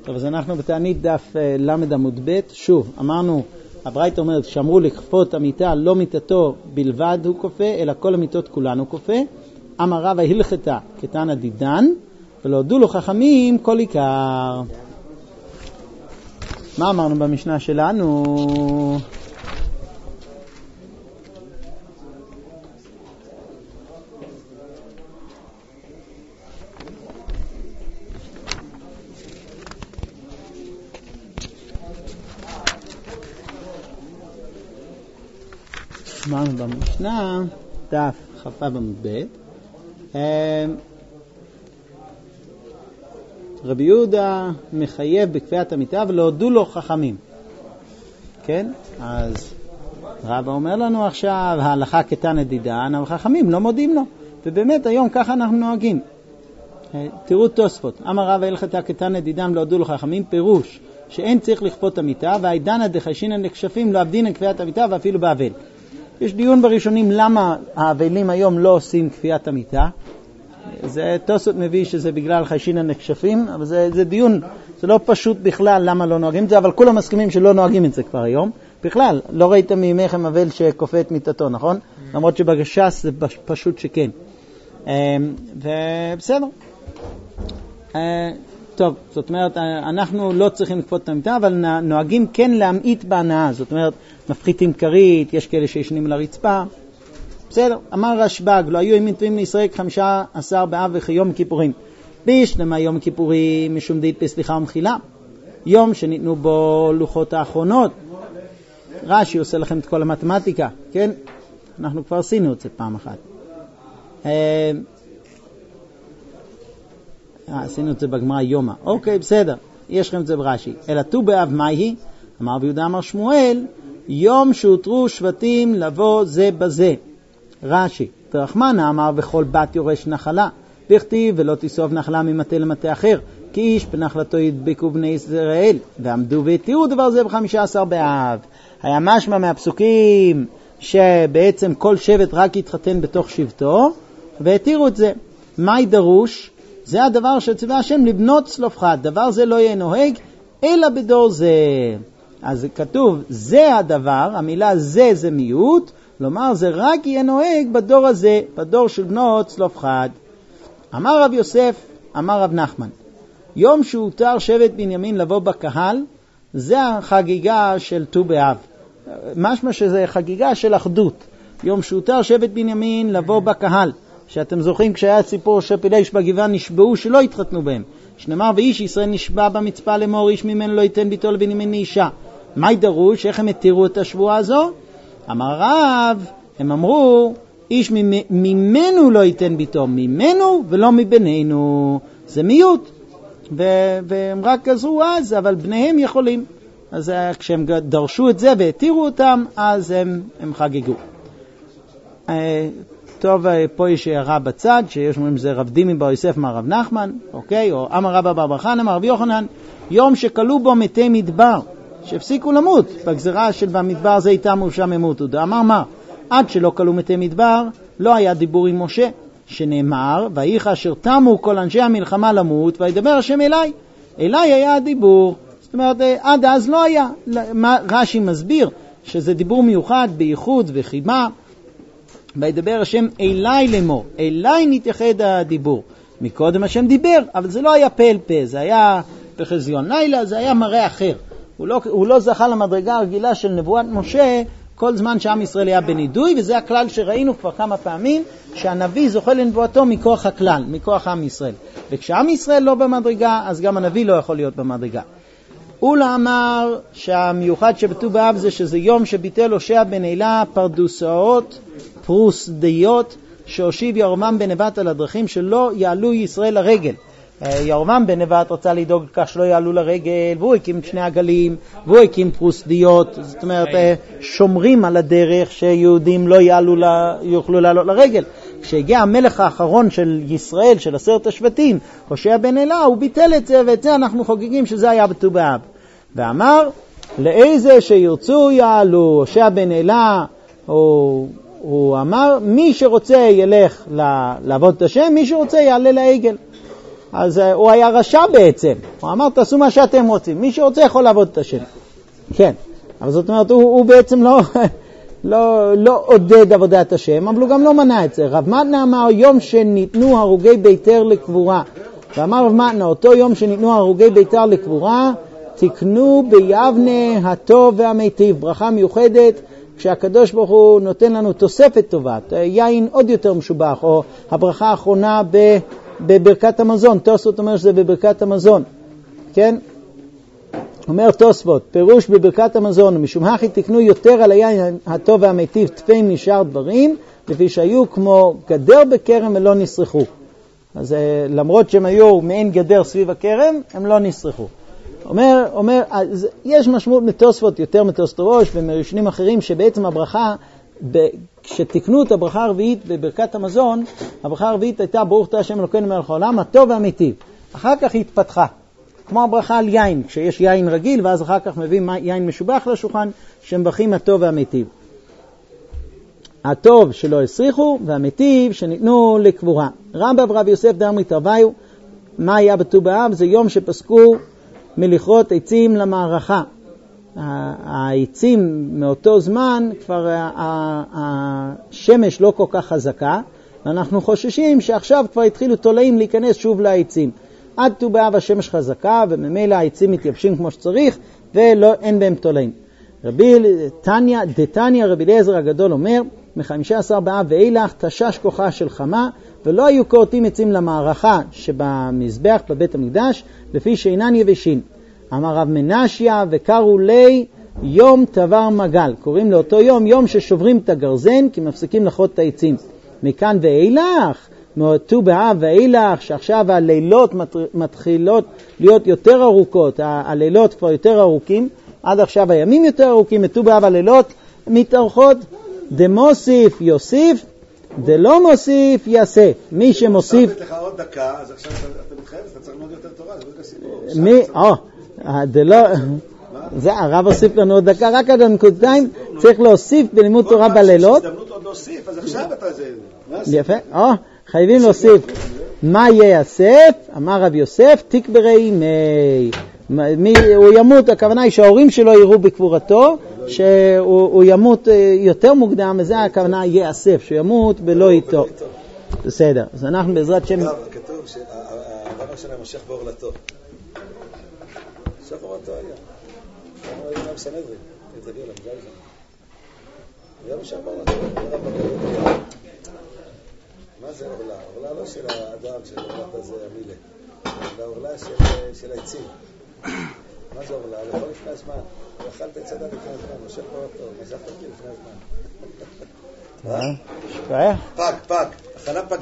טוב, אז אנחנו בתענית דף למד עמוד ב'. שוב, אמרנו, הברייתא אומרת, שאמרו לכפות המיטה, לא מיטתו בלבד הוא כופה, אלא כל המיטות כולן הוא כופה. אמר רבא הלכתה כתנא דידן, ולא הודו לו חכמים כל עיקר. מה אמרנו במשנה שלנו? אמרנו במשנה, דף כ"ו עמוד ב', רבי יהודה מחייב בכפיית המיטה ולא הודו לו חכמים. כן? אז רבא אומר לנו עכשיו, ההלכה כתנא דידן, אבל חכמים לא מודים לו. ובאמת היום ככה אנחנו נוהגים. תראו תוספות. אמר רבא הלכתה כתנא דידן ולא הודו לו חכמים, פירוש שאין צריך לכפות המיטה, והעידנא דחשינא לכשפים לא עבדינא כפיית המיטה ואפילו באבל. יש דיון בראשונים למה האבלים היום לא עושים כפיית המיטה. זה תוספות מביא שזה בגלל חשינא לכשפים, אבל זה דיון, זה לא פשוט בכלל למה לא נוהגים את זה, אבל כולם מסכימים שלא נוהגים את זה כבר היום. בכלל, לא ראיתם מימיכם אבל שכופה את מיטתו, נכון? למרות שבגשש זה פשוט שכן. ובסדר. טוב, זאת אומרת, אנחנו לא צריכים לכפות את המיטה, אבל נוהגים כן להמעיט בהנאה. זאת אומרת, מפחיתים כרית, יש כאלה שישנים לרצפה. בסדר, אמר רשב"ג, לא היו ימים טובים לישראל 15 באב וכיום כיפורים. בשלמה יום כיפורים משום דית בסליחה ומחילה. יום שניתנו בו לוחות האחרונות. רש"י עושה לכם את כל המתמטיקה, כן? אנחנו כבר עשינו את זה פעם אחת. עשינו את זה בגמרא יומא. אוקיי, בסדר. יש לכם את זה ברש"י. אלא ט"ו באב מהי? אמר רבי יהודה אמר שמואל, יום שהותרו שבטים לבוא זה בזה. רש"י, תרחמנה אמר וכל בת יורש נחלה. וכתיב ולא תיסוב נחלה ממטה למטה אחר. כי איש בנחלתו ידבקו בני ישראל. ועמדו והתירו דבר זה ב15 באב. היה משמע מהפסוקים שבעצם כל שבט רק יתחתן בתוך שבטו. והתירו את זה. מה דרוש? זה הדבר שציווה השם לבנות צלופחד. דבר זה לא יהיה נוהג אלא בדור זה. אז כתוב זה הדבר, המילה זה מיעוט, כלומר זה רק יהיה נוהג בדור הזה, בדור של בנות צלופחד. אמר רב יוסף, אמר רב נחמן, יום שהותר שבט בנימין לבוא בקהל, זה החגיגה של ט"ו באב. משמע שזה חגיגה של אחדות. יום שהותר שבט בנימין לבוא בקהל. שאתם זוכרים כשהיה סיפור שפילגש בגבעה נשבעו שלא התחתנו בהם. שנאמר ואיש ישראל נשבע במצפה לאמור איש ממנו לא ייתן ביתו לבנימין לאישה. מה ידרוש? איך הם התירו את השבועה הזו? אמר רב, הם אמרו איש ממנו לא ייתן ביתו, ממנו ולא מבינינו. זה מיעוט. והם רק גזרו אז, אבל בניהם יכולים. אז כשהם דרשו את זה והתירו אותם, אז הם חגגו. טוב, פה יש הערה בצד, שיש אומרים זה רב דימי בר יוסף אמר רב נחמן, אוקיי? או אמר רבא בר חנא אמר רבי יוחנן, יום שכלו בו מתי מדבר, שהפסיקו למות, בגזרה של במדבר זה איתם ושם ימותו. אמר מה? עד שלא כלו מתי מדבר, לא היה דיבור עם משה, שנאמר, ואיך אשר תמו כל אנשי המלחמה למות, וידבר השם אליי. אליי היה הדיבור. זאת אומרת, עד אז לא היה. רש"י מסביר שזה דיבור מיוחד, בייחוד וחימה, וידבר השם אליי לאמור, אליי נתייחד הדיבור. מקודם השם דיבר, אבל זה לא היה פה אל פה, זה היה בחזיון לילה, זה היה מראה אחר. הוא לא זכה למדרגה הרגילה של נבואת משה, כל זמן שעם ישראל היה בנידוי, וזה הכלל שראינו כבר כמה פעמים, שהנביא זוכה לנבואתו מכוח הכלל, מכוח עם ישראל. וכשעם ישראל לא במדרגה, אז גם הנביא לא יכול להיות במדרגה. אולה אמר שהמיוחד שבט"ו באב זה שזה יום שביטל הושע בן אלה פרדוסאות פרוסדיות שהושיב ירבעם בן נבט על הדרכים שלא יעלו ישראל לרגל. ירבעם בן נבט רצה לדאוג כך שלא יעלו לרגל, והוא הקים את שני עגלים, והוא הקים פרוסדיות, זאת אומרת שומרים על הדרך שיהודים לא יוכלו לעלות לרגל. כשהגיע המלך האחרון של ישראל, של 10 השבטים, הושע בן אלה, הוא ביטל את זה, ואת זה אנחנו חוגגים שזה היה בט"ו באב. ואמר, לאיזה שירצו יעלו, הושע בן אלה, הוא אמר, מי שרוצה ילך לעבוד את השם, מי שרוצה יעלה לעגל. אז הוא היה רשע בעצם. הוא אמר, תעשו מה שאתם רוצים. מי שרוצה יכול לעבוד את השם. כן, אבל זאת אומרת, הוא בעצם לא עודד עבודת השם, אבל הוא גם לא מנע את זה. רב מתנה אמר, יום שניתנו הרוגי ביתר לקבורה. ואמר רב מתנה, אותו יום שניתנו הרוגי ביתר לקבורה, תקנו ביבנה הטוב והמיטיב. ברכה מיוחדת, כשהקדוש ברוך הוא נותן לנו תוספת טובה, יין עוד יותר משובח, או הברכה האחרונה בברכת המזון. תוספות אומר שזה בברכת המזון, כן? אומר תוספות, פירוש בברכת המזון, משום הכי תקנו יותר על היין הטוב והמיטיב תפי משאר דברים, לפי שהיו כמו גדר בכרם ולא נסרחו. אז למרות שהם היו מעין גדר סביב הכרם, הם לא נסרחו. אומר, יש משמעות מתוספות יותר מתוספות ראש ומראשונים אחרים, שבעצם הברכה, כשתקנו את הברכה הרביעית בברכת המזון, הברכה הרביעית הייתה ברוך אתה השם אלוקינו מלך העולם הטוב והמיטיב. אחר כך היא התפתחה, כמו הברכה על יין, כשיש יין רגיל ואז אחר כך מביאים יין משובח לשולחן, שמברכים הטוב והמיטיב. הטוב שלא הסריחו והמיטיב שניתנו לקבורה. רמב"ם ורב יוסף דר מתרוויו, מה היה בט"ו באב? זה יום שפסקו מלכרות עצים למערכה. העצים מאותו זמן כבר השמש לא כל כך חזקה, ואנחנו חוששים שעכשיו כבר התחילו תולעים להיכנס שוב לעצים. עד ט"ו באב השמש חזקה וממילא העצים מתייבשים כמו שצריך ואין בהם תולעים. דתניא רבי אליעזר הגדול אומר, מ-15 באב ואילך תשש כוחה של חמה, ולא היו כורתים עצים למערכה שבמזבח בבית המקדש לפי שאינן יבשים. אמר רב מנשיה, וקראו לי יום תבר מגל. קוראים לאותו יום ששוברים את הגרזן, כי מפסיקים לכרות את העצים. מכאן ואילך, מאותו באב ואילך, שעכשיו הלילות מתחילות להיות יותר ארוכות, הלילות כבר יותר ארוכים, עד עכשיו הימים יותר ארוכים, מאותו באב הלילות מתארכות, דמוסיף יוסיף, דלא מוסיף יסף. מי שמוסיף... אני לך עוד דקה, אז עכשיו אתה מתחייב, אתה צריך ללמוד יותר תורה, זה בדיוק הסיפור. זה הרב הוסיף לנו עוד דקה, רק עד הנקודתיים צריך להוסיף בלימוד תורה בלילות. הזדמנות עוד להוסיף, אז עכשיו אתה זה... יפה, חייבים להוסיף. מה ייאסף? אמר רב יוסף, תקברי מי, הוא ימות, הכוונה היא שההורים שלו יראו בקבורתו, שהוא ימות יותר מוקדם, וזה הכוונה ייאסף, שימות ולא איתו. בסדר, אז אנחנו בעזרת שם... כתוב שהאבא שלהם מושך בעורלתו. מושך בעורלתו היה. הוא היה בסנהדרין, תגיעו להם, זה היה מושך בעורלתו. מה זה עורלה? עורלה לא של האדם, של עורלת הזה המילה, אלא עורלה של העצים. מה זה עורלה? לאכול לפני הזמן. אכלת את צדה לפני הזמן, מושך בעורלתו, מזפת אותי לפני הזמן. פג. הכנה פג.